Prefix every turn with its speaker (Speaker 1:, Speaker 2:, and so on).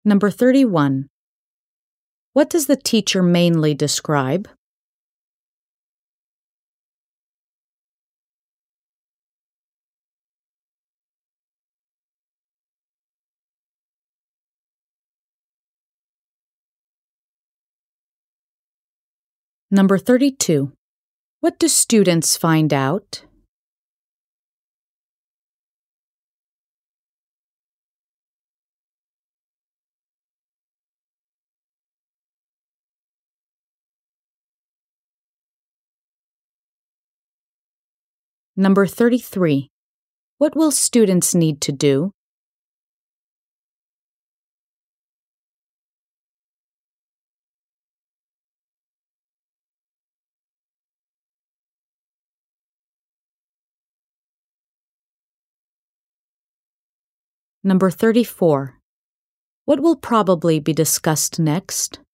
Speaker 1: Number 31. What does the teacher mainly describe? Number 32. What do students find out? Number 33. What will students need to do? Number 34. What will probably be discussed next?